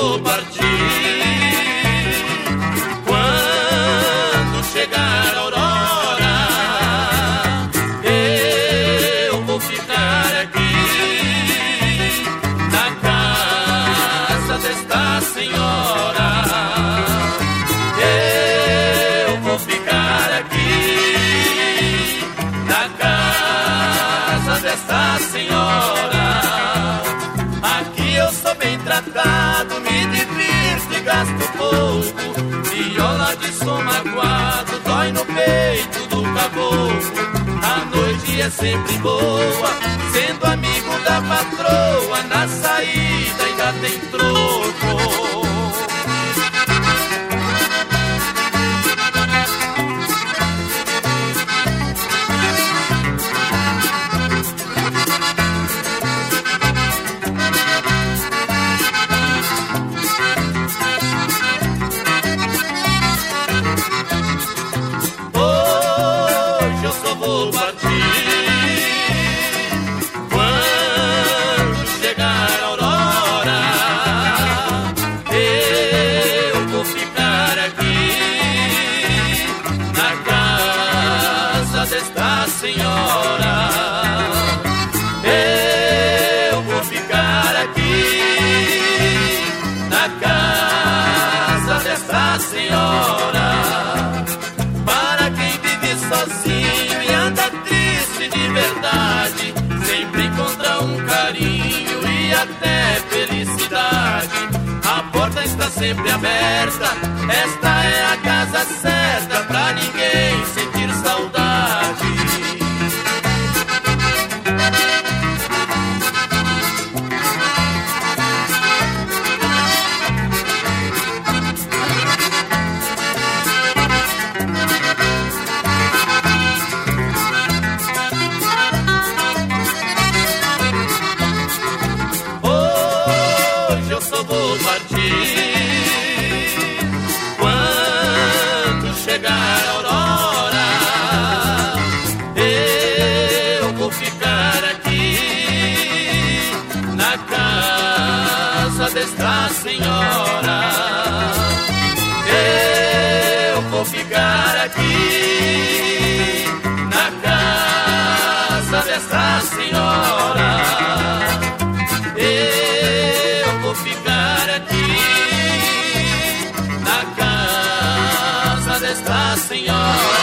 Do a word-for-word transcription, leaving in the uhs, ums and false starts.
vou partir. Quando chegar a aurora, eu vou ficar aqui na casa desta senhora. Eu vou ficar aqui na casa desta senhora. Aqui eu sou bem tratado, me divirto e gasto pouco. Viola de som magoado dói no peito do caboclo. A noite é sempre boa, sendo amigo da patroa. Na saída ainda tem troco. Vou partir. Quando chegar a aurora, eu vou ficar aqui na casa desta senhora. Eu vou ficar aqui na casa desta senhora. Para quem vive sozinho e anda triste de verdade, sempre encontra um carinho e até felicidade. A porta está sempre aberta, esta é a casa certa pra ninguém sentir saudade. Vou partir. Quando chegar a aurora, eu vou ficar aqui na casa desta senhora. Eu vou ficar aqui na casa desta senhora. Eu vou ficar aqui na casa desta senhora.